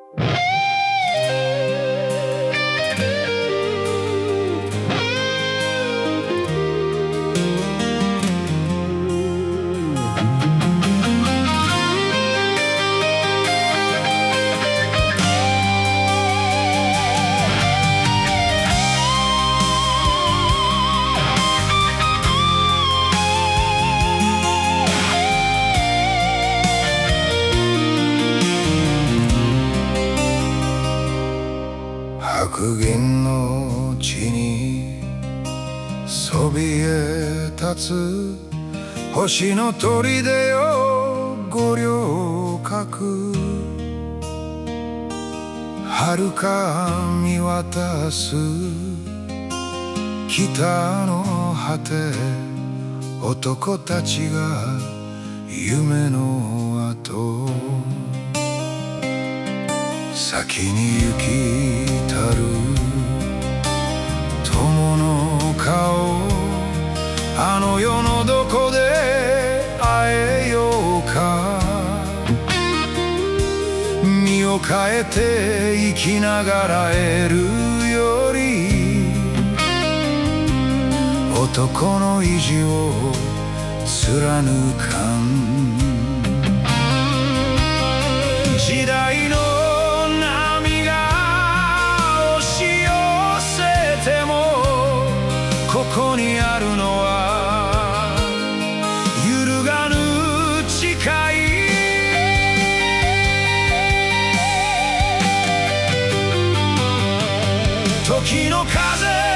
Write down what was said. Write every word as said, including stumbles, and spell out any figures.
白銀の地にそびえ立つ星の砦よ五稜郭、遥か見渡す北の果て、男たちが夢の後、先に行きたる友の顔、あの世のどこで会えようか。身を変えて生きながら得るより、男の意地を貫かん。時代の波が押し寄せても、ここにあるのは揺るがぬ誓い。時の風